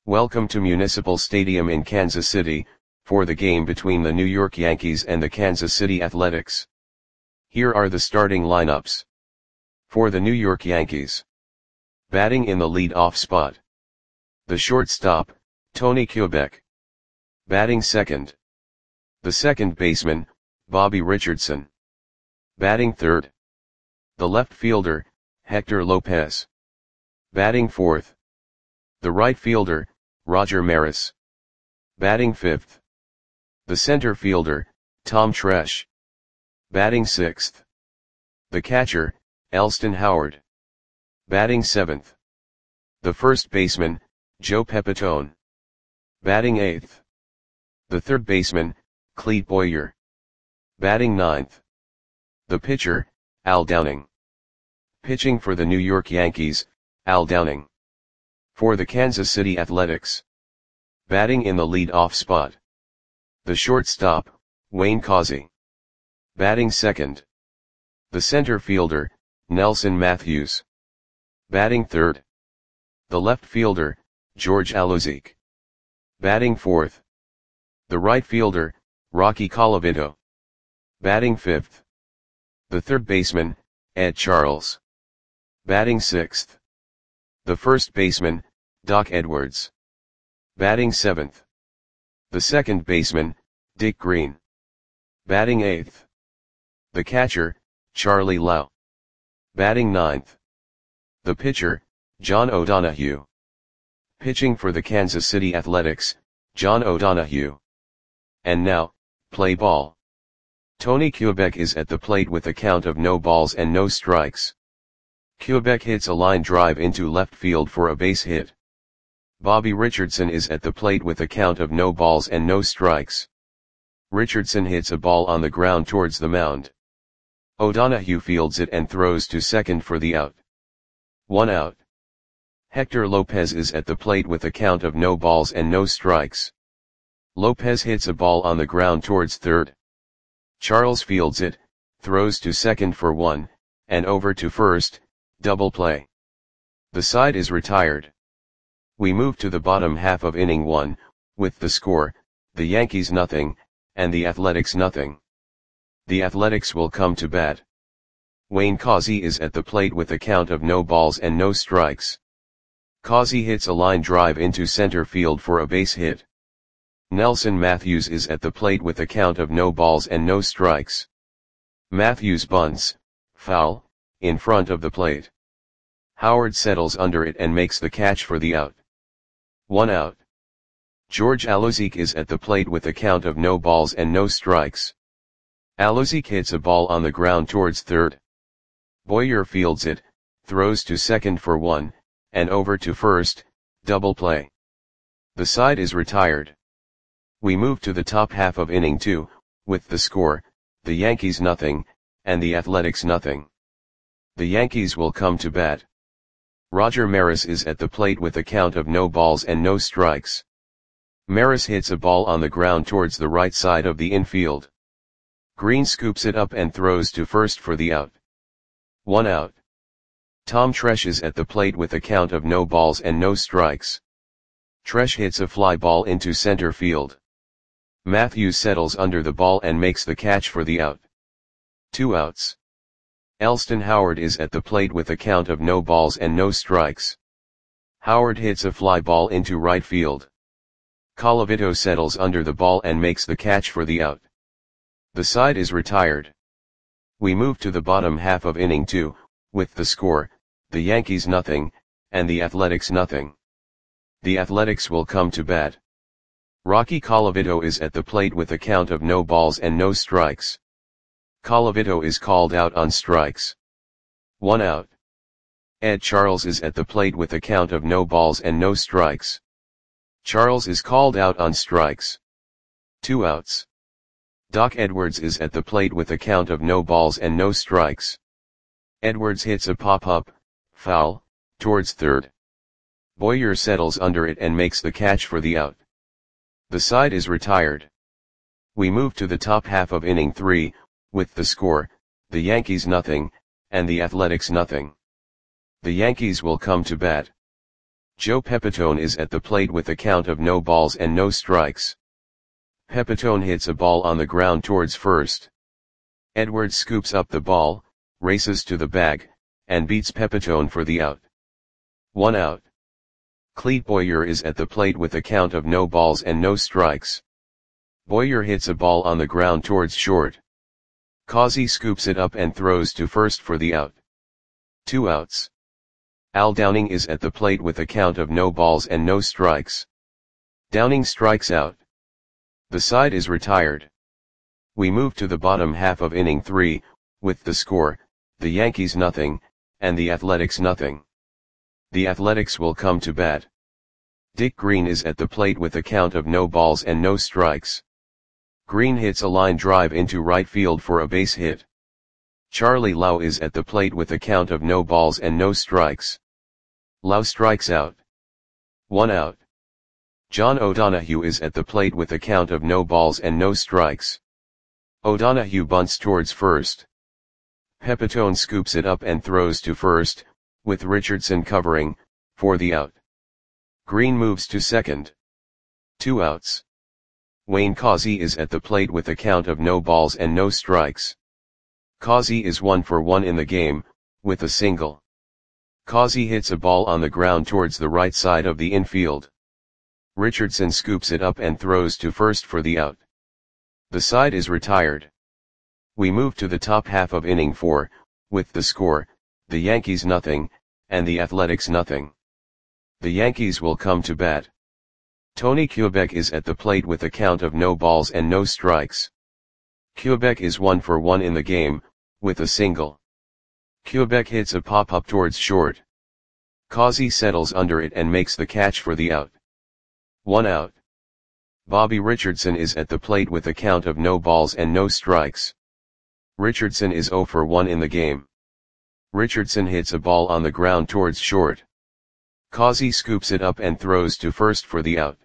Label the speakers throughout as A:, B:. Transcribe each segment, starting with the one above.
A: Welcome to Municipal Stadium in Kansas City, for the game between the New York Yankees and the Kansas City Athletics. Here are the starting lineups. For the New York Yankees. Batting in the lead-off spot. The shortstop, Tony Kubek. Batting second. The second baseman, Bobby Richardson. Batting third. The left fielder, Hector Lopez. Batting fourth. The right fielder, Roger Maris. Batting fifth. The center fielder, Tom Tresh. Batting sixth. The catcher, Elston Howard. Batting seventh. The first baseman, Joe Pepitone. Batting eighth. The third baseman, Clete Boyer. Batting ninth. The pitcher, Al Downing. Pitching for the New York Yankees, Al Downing. For the Kansas City Athletics. Batting in the lead-off spot. The shortstop, Wayne Causey. Batting second. The center fielder, Nelson Matthews. Batting third. The left fielder, George Alozic. Batting fourth. The right fielder, Rocky Colavito. Batting fifth. The third baseman, Ed Charles. Batting sixth. The first baseman, Doc Edwards. Batting seventh. The second baseman, Dick Green. Batting eighth. The catcher, Charlie Lau. Batting ninth. The pitcher, John O'Donohue. Pitching for the Kansas City Athletics, John O'Donohue. And now, play ball. Tony Kubek is at the plate with a count of no balls and no strikes. Kubek hits a line drive into left field for a base hit. Bobby Richardson is at the plate with a count of no balls and no strikes. Richardson hits a ball on the ground towards the mound. O'Donohue fields it and throws to second for the out. 1 out. Hector Lopez is at the plate with a count of no balls and no strikes. Lopez hits a ball on the ground towards third. Charles fields it, throws to second for 1, and over to first, double play. The side is retired. We move to the bottom half of inning 1, with the score, the Yankees nothing, and the Athletics nothing. The Athletics will come to bat. Wayne Causey is at the plate with a count of no balls and no strikes. Causey hits a line drive into center field for a base hit. Nelson Matthews is at the plate with a count of no balls and no strikes. Matthews bunts, foul, in front of the plate. Howard settles under it and makes the catch for the out. 1 out. George Alozic is at the plate with a count of no balls and no strikes. Alozic hits a ball on the ground towards third. Boyer fields it, throws to second for 1, and over to first, double play. The side is retired. We move to the top half of inning 2, with the score, the Yankees nothing, and the Athletics nothing. The Yankees will come to bat. Roger Maris is at the plate with a count of no balls and no strikes. Maris hits a ball on the ground towards the right side of the infield. Green scoops it up and throws to first for the out. 1 out. Tom Tresh is at the plate with a count of no balls and no strikes. Tresh hits a fly ball into center field. Matthews settles under the ball and makes the catch for the out. 2 outs. Elston Howard is at the plate with a count of no balls and no strikes. Howard hits a fly ball into right field. Colavito settles under the ball and makes the catch for the out. The side is retired. We move to the bottom half of inning 2, with the score, the Yankees nothing, and the Athletics nothing. The Athletics will come to bat. Rocky Colavito is at the plate with a count of no balls and no strikes. Colavito is called out on strikes. 1 out. Ed Charles is at the plate with a count of no balls and no strikes. Charles is called out on strikes. 2 outs. Doc Edwards is at the plate with a count of no balls and no strikes. Edwards hits a pop-up, foul, towards third. Boyer settles under it and makes the catch for the out. The side is retired. We move to the top half of inning 3, with the score, the Yankees nothing, and the Athletics nothing. The Yankees will come to bat. Joe Pepitone is at the plate with a count of no balls and no strikes. Pepitone hits a ball on the ground towards first. Edwards scoops up the ball, races to the bag, and beats Pepitone for the out. 1 out. Clete Boyer is at the plate with a count of no balls and no strikes. Boyer hits a ball on the ground towards short. Causey scoops it up and throws to first for the out. 2 outs. Al Downing is at the plate with a count of no balls and no strikes. Downing strikes out. The side is retired. We move to the bottom half of inning 3, with the score, the Yankees nothing, and the Athletics nothing. The Athletics will come to bat. Dick Green is at the plate with a count of no balls and no strikes. Green hits a line drive into right field for a base hit. Charlie Lau is at the plate with a count of no balls and no strikes. Lau strikes out. 1 out. John O'Donohue is at the plate with a count of no balls and no strikes. O'Donohue bunts towards first. Pepitone scoops it up and throws to first, with Richardson covering, for the out. Green moves to second. 2 outs. Wayne Causey is at the plate with a count of no balls and no strikes. Causey is 1 for 1 in the game, with a single. Causey hits a ball on the ground towards the right side of the infield. Richardson scoops it up and throws to first for the out. The side is retired. We move to the top half of inning 4, with the score, the Yankees nothing, and the Athletics nothing. The Yankees will come to bat. Tony Kubek is at the plate with a count of no balls and no strikes. Kubek is 1 for 1 in the game, with a single. Kubek hits a pop-up towards short. Causey settles under it and makes the catch for the out. 1 out. Bobby Richardson is at the plate with a count of no balls and no strikes. Richardson is 0 for 1 in the game. Richardson hits a ball on the ground towards short. Causey scoops it up and throws to first for the out.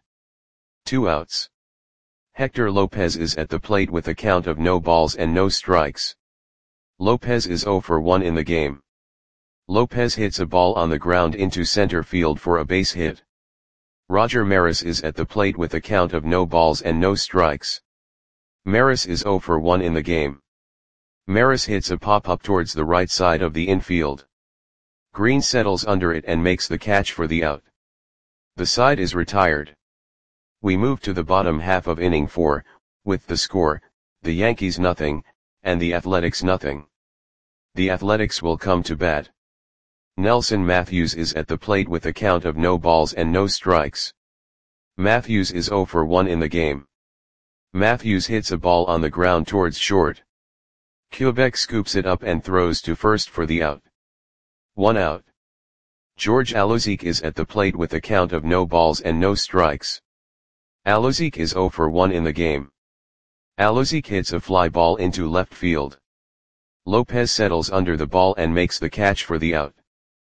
A: 2 outs. Hector Lopez is at the plate with a count of no balls and no strikes. Lopez is 0 for 1 in the game. Lopez hits a ball on the ground into center field for a base hit. Roger Maris is at the plate with a count of no balls and no strikes. Maris is 0 for 1 in the game. Maris hits a pop-up towards the right side of the infield. Green settles under it and makes the catch for the out. The side is retired. We move to the bottom half of inning 4, with the score, the Yankees nothing, and the Athletics nothing. The Athletics will come to bat. Nelson Matthews is at the plate with a count of no balls and no strikes. Matthews is 0 for 1 in the game. Matthews hits a ball on the ground towards short. Kubek scoops it up and throws to first for the out. 1 out. George Alozique is at the plate with a count of no balls and no strikes. Alozique is 0 for 1 in the game. Alozique hits a fly ball into left field. Lopez settles under the ball and makes the catch for the out.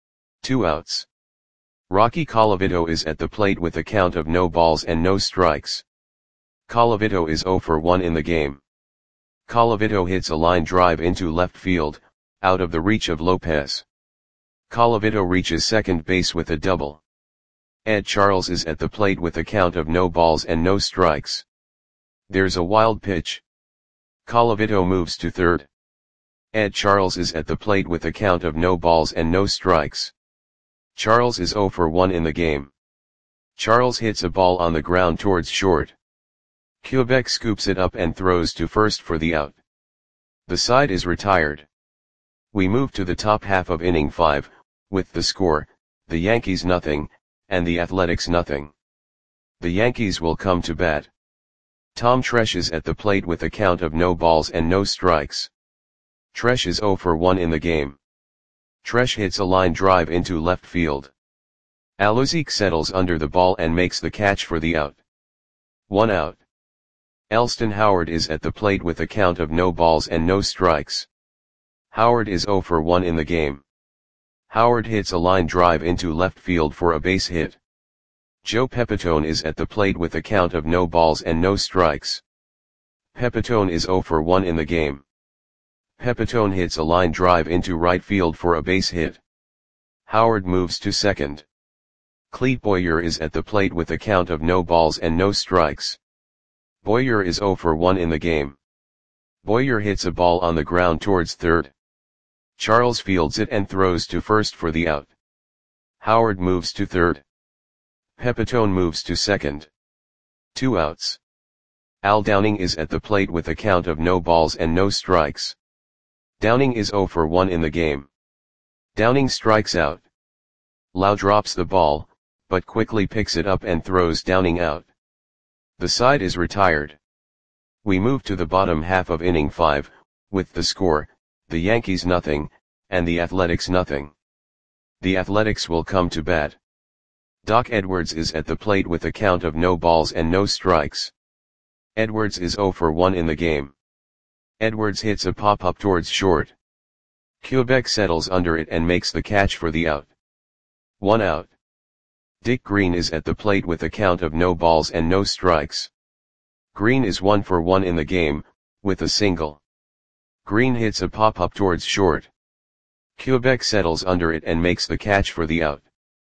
A: 2 outs. Rocky Colavito is at the plate with a count of no balls and no strikes. Colavito is 0 for 1 in the game. Colavito hits a line drive into left field, out of the reach of Lopez. Colavito reaches second base with a double. Ed Charles is at the plate with a count of no balls and no strikes. There's a wild pitch. Colavito moves to third. Ed Charles is at the plate with a count of no balls and no strikes. Charles is 0 for 1 in the game. Charles hits a ball on the ground towards short. Kubek scoops it up and throws to first for the out. The side is retired. We move to the top half of inning 5, with the score, the Yankees nothing, and the Athletics nothing. The Yankees will come to bat. Tom Tresh is at the plate with a count of no balls and no strikes. Tresh is 0 for 1 in the game. Tresh hits a line drive into left field. Alozique settles under the ball and makes the catch for the out. 1 out. Elston Howard is at the plate with a count of no balls and no strikes. Howard is 0 for 1 in the game. Howard hits a line drive into left field for a base hit. Joe Pepitone is at the plate with a count of no balls and no strikes. Pepitone is 0 for 1 in the game. Pepitone hits a line drive into right field for a base hit. Howard moves to second. Clete Boyer is at the plate with a count of no balls and no strikes. Boyer is 0 for 1 in the game. Boyer hits a ball on the ground towards third. Charles fields it and throws to first for the out. Howard moves to third. Pepitone moves to second. 2 outs. Al Downing is at the plate with a count of no balls and no strikes. Downing is 0 for 1 in the game. Downing strikes out. Lau drops the ball, but quickly picks it up and throws Downing out. The side is retired. We move to the bottom half of inning 5, with the score, the Yankees nothing, and the Athletics nothing. The Athletics will come to bat. Doc Edwards is at the plate with a count of no balls and no strikes. Edwards is 0 for 1 in the game. Edwards hits a pop-up towards short. Quebec settles under it and makes the catch for the out. 1 out. Dick Green is at the plate with a count of no balls and no strikes. Green is 1 for 1 in the game, with a single. Green hits a pop-up towards short. Quebec settles under it and makes the catch for the out.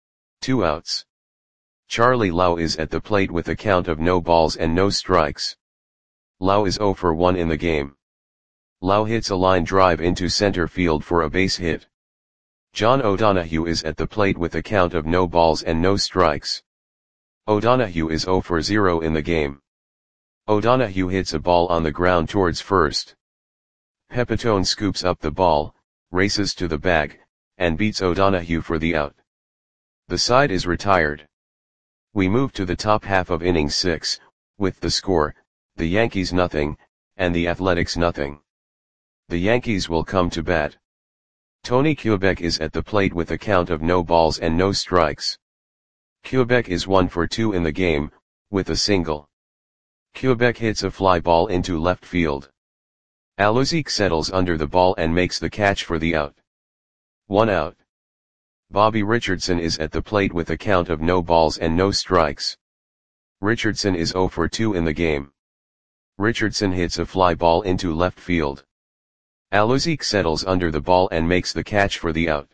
A: 2 outs. Charlie Lau is at the plate with a count of no balls and no strikes. Lau is 0 for 1 in the game. Lau hits a line drive into center field for a base hit. John O'Donohue is at the plate with a count of no balls and no strikes. O'Donohue is 0 for 0 in the game. O'Donohue hits a ball on the ground towards first. Pepitone scoops up the ball, races to the bag, and beats O'Donohue for the out. The side is retired. We move to the top half of inning 6, with the score, the Yankees nothing, and the Athletics nothing. The Yankees will come to bat. Tony Quebec is at the plate with a count of no balls and no strikes. Quebec is 1 for 2 in the game, with a single. Quebec hits a fly ball into left field. Aluzik settles under the ball and makes the catch for the out. 1 out. Bobby Richardson is at the plate with a count of no balls and no strikes. Richardson is 0 for 2 in the game. Richardson hits a fly ball into left field. Aluzik settles under the ball and makes the catch for the out.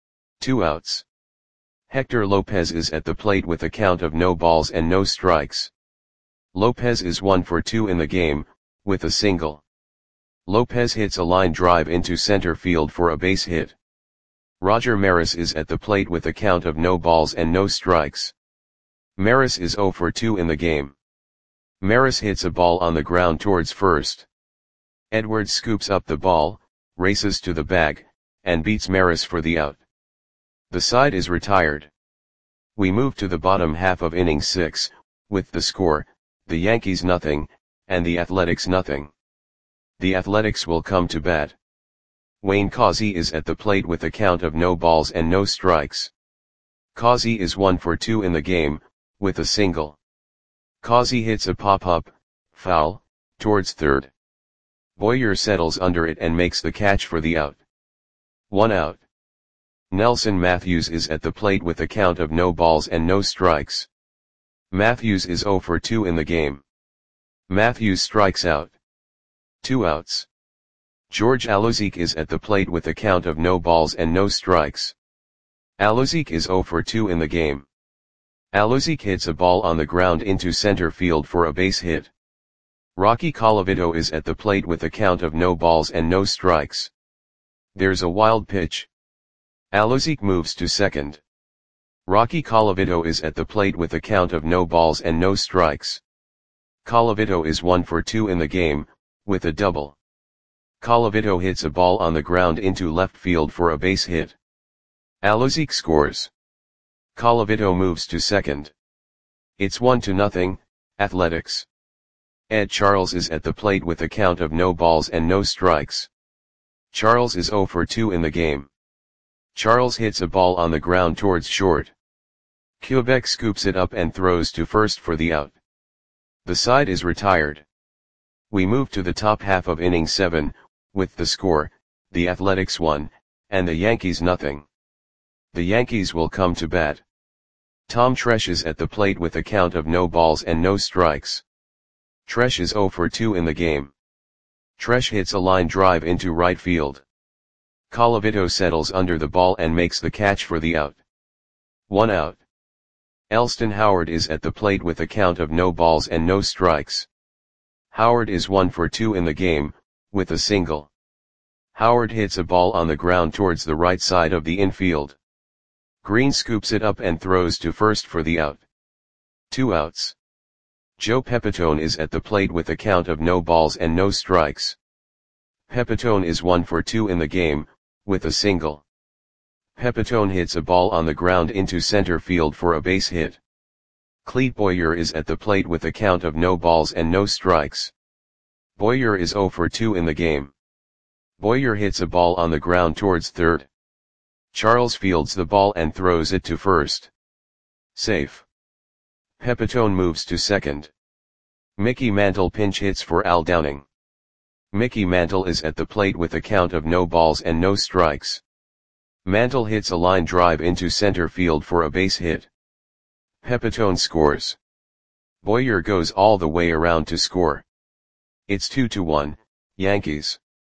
A: 2 outs. Hector Lopez is at the plate with a count of no balls and no strikes. Lopez is 1 for 2 in the game, with a single. Lopez hits a line drive into center field for a base hit. Roger Maris is at the plate with a count of no balls and no strikes. Maris is 0 for 2 in the game. Maris hits a ball on the ground towards first. Edwards scoops up the ball, races to the bag, and beats Maris for the out. The side is retired. We move to the bottom half of inning 6, with the score, the Yankees nothing, and the Athletics nothing. The Athletics will come to bat. Wayne Causey is at the plate with a count of no balls and no strikes. Causey is 1 for 2 in the game, with a single. Causey hits a pop-up, foul, towards third. Boyer settles under it and makes the catch for the out. 1 out. Nelson Matthews is at the plate with a count of no balls and no strikes. Matthews is 0 for 2 in the game. Matthews strikes out. 2 outs. George Aluzik is at the plate with a count of no balls and no strikes. Aluzik is 0 for 2 in the game. Aluzik hits a ball on the ground into center field for a base hit. Rocky Colavito is at the plate with a count of no balls and no strikes. There's a wild pitch. Aluzik moves to second. Rocky Colavito is at the plate with a count of no balls and no strikes. Colavito is 1 for 2 in the game, with a double. Colavito hits a ball on the ground into left field for a base hit. Aluzik scores. Colavito moves to second. It's 1-0, Athletics. Ed Charles is at the plate with a count of no balls and no strikes. Charles is 0 for 2 in the game. Charles hits a ball on the ground towards short. Quebec scoops it up and throws to first for the out. The side is retired. We move to the top half of inning 7, with the score, the Athletics 1, and the Yankees nothing. The Yankees will come to bat. Tom Tresh is at the plate with a count of no balls and no strikes. Tresh is 0 for 2 in the game. Tresh hits a line drive into right field. Colavito settles under the ball and makes the catch for the out. 1 out. Elston Howard is at the plate with a count of no balls and no strikes. Howard is 1 for 2 in the game, with a single. Howard hits a ball on the ground towards the right side of the infield. Green scoops it up and throws to first for the out. 2 outs. Joe Pepitone is at the plate with a count of no balls and no strikes. Pepitone is 1 for 2 in the game, with a single. Pepitone hits a ball on the ground into center field for a base hit. Clete Boyer is at the plate with a count of no balls and no strikes. Boyer is 0 for 2 in the game. Boyer hits a ball on the ground towards third. Charles fields the ball and throws it to first. Safe. Pepitone moves to second. Mickey Mantle pinch hits for Al Downing. Mickey Mantle is at the plate with a count of no balls and no strikes. Mantle hits a line drive into center field for a base hit. Pepitone scores. Boyer goes all the way around to score. It's 2-1, Yankees.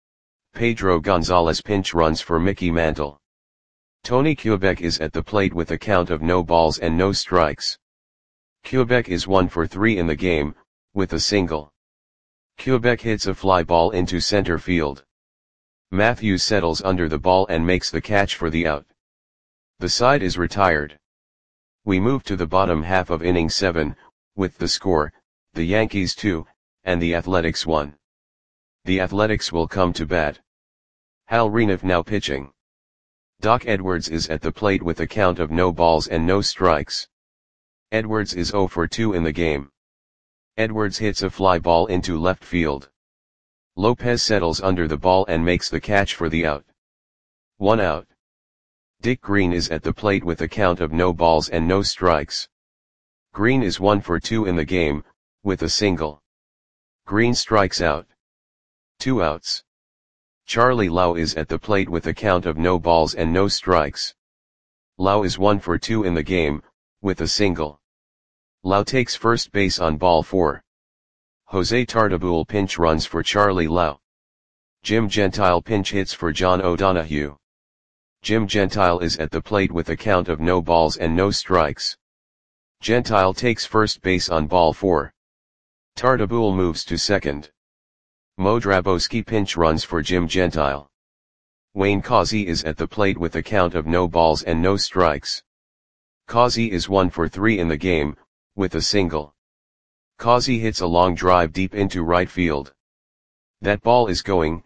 A: Pedro Gonzalez pinch runs for Mickey Mantle. Tony Kubek is at the plate with a count of no balls and no strikes. Kubek is 1 for 3 in the game, with a single. Kubek hits a fly ball into center field. Matthews settles under the ball and makes the catch for the out. The side is retired. We move to the bottom half of inning 7, with the score, the Yankees 2, and the Athletics 1. The Athletics will come to bat. Hal Reniff now pitching. Doc Edwards is at the plate with a count of no balls and no strikes. Edwards is 0 for 2 in the game. Edwards hits a fly ball into left field. Lopez settles under the ball and makes the catch for the out. 1 out. Dick Green is at the plate with a count of no balls and no strikes. Green is 1 for 2 in the game, with a single. Green strikes out. 2 outs. Charlie Lau is at the plate with a count of no balls and no strikes. Lau is 1 for 2 in the game, with a single. Lau takes first base on ball 4. Jose Tartabull pinch runs for Charlie Lau. Jim Gentile pinch hits for John O'Donohue. Jim Gentile is at the plate with a count of no balls and no strikes. Gentile takes first base on ball 4. Tartabull moves to second. Mo Drabowski pinch runs for Jim Gentile. Wayne Causey is at the plate with a count of no balls and no strikes. Causey is 1 for 3 in the game, with a single. Causey hits a long drive deep into right field. That ball is gone.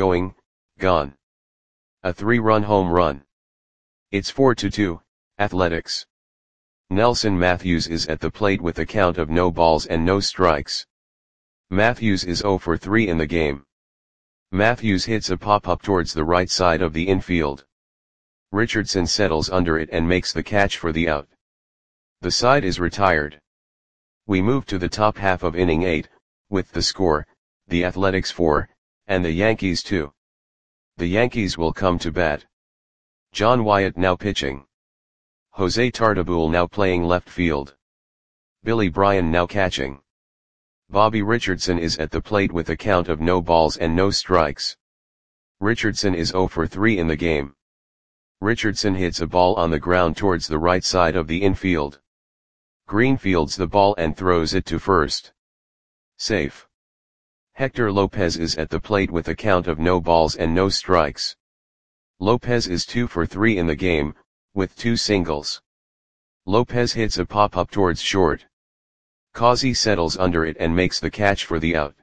A: A 3-run home run. It's 4-2, Athletics. Nelson Matthews is at the plate with a count of no balls and no strikes. Matthews is 0 for 3 in the game. Matthews hits a pop-up towards the right side of the infield. Richardson settles under it and makes the catch for the out. The side is retired. We move to the top half of inning 8, with the score, the Athletics 4, and the Yankees 2. The Yankees will come to bat. John Wyatt now pitching. Jose Tartabull now playing left field. Billy Bryan now catching. Bobby Richardson is at the plate with a count of no balls and no strikes. Richardson is 0 for 3 in the game. Richardson hits a ball on the ground towards the right side of the infield. Green fields the ball and throws it to first. Safe. Hector Lopez is at the plate with a count of no balls and no strikes. Lopez is 2 for 3 in the game, with 2 singles. Lopez hits a pop-up towards short. Causey settles under it and makes the catch for the out.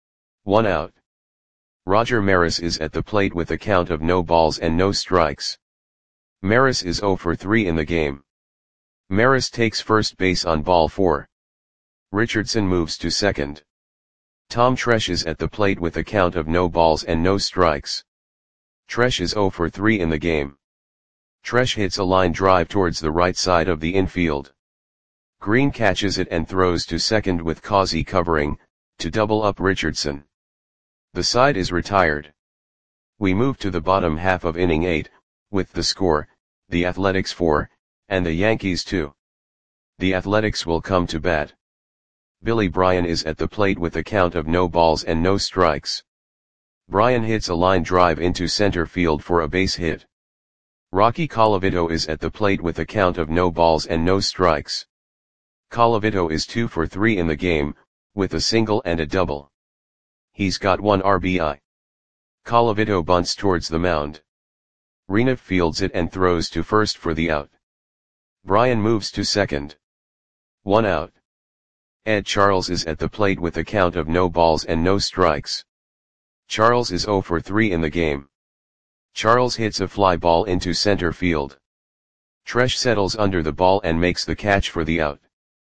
A: 1 out. Roger Maris is at the plate with a count of no balls and no strikes. Maris is 0 for 3 in the game. Maris takes first base on ball 4. Richardson moves to second. Tom Tresh is at the plate with a count of no balls and no strikes. Tresh is 0 for 3 in the game. Tresh hits a line drive towards the right side of the infield. Green catches it and throws to second with Causey covering, to double up Richardson. The side is retired. We move to the bottom half of inning 8, with the score, the Athletics 4, and the Yankees 2. The Athletics will come to bat. Billy Bryan is at the plate with a count of no balls and no strikes. Bryan hits a line drive into center field for a base hit. Rocky Colavito is at the plate with a count of no balls and no strikes. Colavito is 2 for 3 in the game, with a single and a double. He's got 1 RBI. Colavito bunts towards the mound. Renouf fields it and throws to first for the out. Brian moves to second. 1 out. Ed Charles is at the plate with a count of no balls and no strikes. Charles is 0 for 3 in the game. Charles hits a fly ball into center field. Tresh settles under the ball and makes the catch for the out.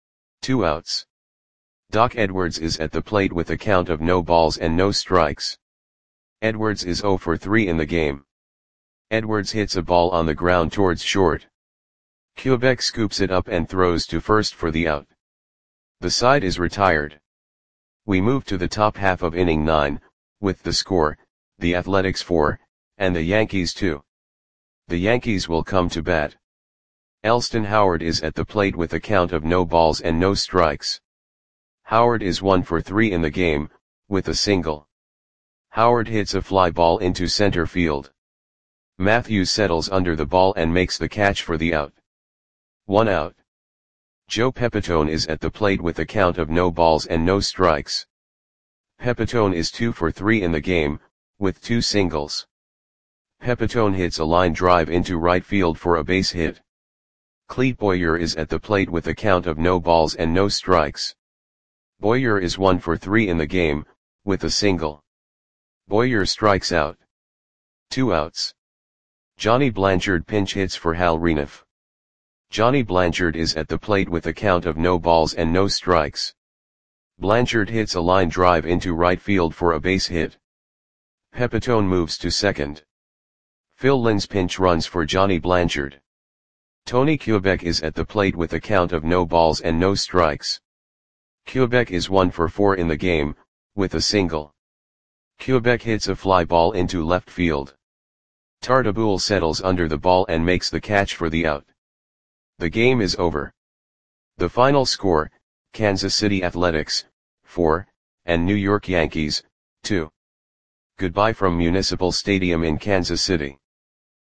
A: 2 outs. Doc Edwards is at the plate with a count of no balls and no strikes. Edwards is 0 for 3 in the game. Edwards hits a ball on the ground towards short. Quebec scoops it up and throws to first for the out. The side is retired. We move to the top half of inning 9, with the score, the Athletics 4, and the Yankees 2. The Yankees will come to bat. Elston Howard is at the plate with a count of no balls and no strikes. Howard is 1 for 3 in the game, with a single. Howard hits a fly ball into center field. Matthews settles under the ball and makes the catch for the out. 1 out. Joe Pepitone is at the plate with a count of no balls and no strikes. Pepitone is 2 for 3 in the game, with 2 singles. Pepitone hits a line drive into right field for a base hit. Clete Boyer is at the plate with a count of no balls and no strikes. Boyer is 1 for 3 in the game, with a single. Boyer strikes out. 2 outs. Johnny Blanchard pinch hits for Hal Renouf. Johnny Blanchard is at the plate with a count of no balls and no strikes. Blanchard hits a line drive into right field for a base hit. Pepitone moves to second. Phil Linz pinch runs for Johnny Blanchard. Tony Quebec is at the plate with a count of no balls and no strikes. Quebec is 1 for 4 in the game, with a single. Quebec hits a fly ball into left field. Tartabull settles under the ball and makes the catch for the out. The game is over. The final score, Kansas City Athletics, 4, and New York Yankees, 2. Goodbye from Municipal Stadium in Kansas City.